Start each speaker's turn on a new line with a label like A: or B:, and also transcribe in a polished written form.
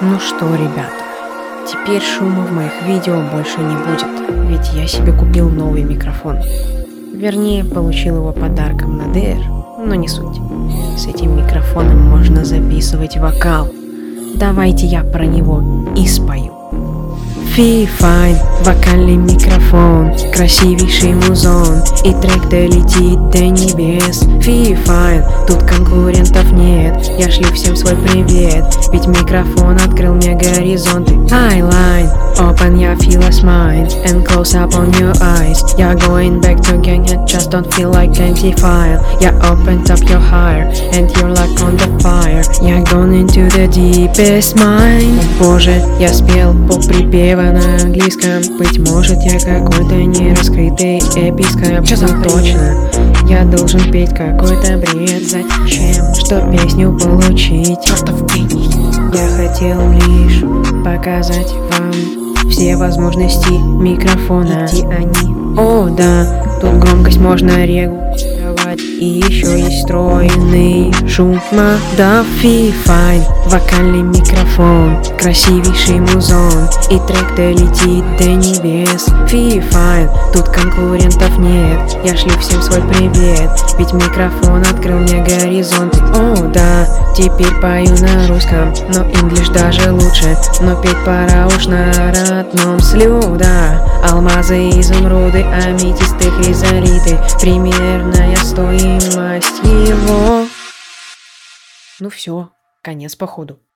A: Ну что, ребята, теперь шума в моих видео больше не будет, ведь я себе купил новый микрофон. Вернее, получил его подарком на DR, но не суть. С этим микрофоном можно записывать вокал. Давайте я про него и спою. Фи-файн, вокальный микрофон, красивейший музон, и трек долетит до небес. Фи-файн, тут конкурентов нет, я шлю всем свой привет, ведь микрофон открыл мне горизонты. Highline, open your fearless mind, and close up on your eyes. You're going back to gang and just don't feel like empty file. You opened up your higher, and you're like on the fire. You're gone into the deepest mind. О боже, я спел полприпева на английском. Быть может, я какой-то нераскрытый эпископ. Что там точно? Я должен петь какой-то бред. Зачем? Что песню получить? Чёртов гений. Я хотел лишь показать вам все возможности микрофона. Где они? О, да, тут громкость можно регулировать. И еще есть встроенный шумодав. Фи-файн, вокальный микрофон, красивейший музон, и трек долетит до небес. Фи-файн, тут конкурентов нет, я шлю всем свой привет, ведь микрофон открыл мне горизонты. О, да, теперь пою на русском, но инглиш даже лучше. Но петь пора уж на родном слюда. Алмазы, изумруды, аметисты, хризолиты, примерная стоимость его. Ну все, конец походу.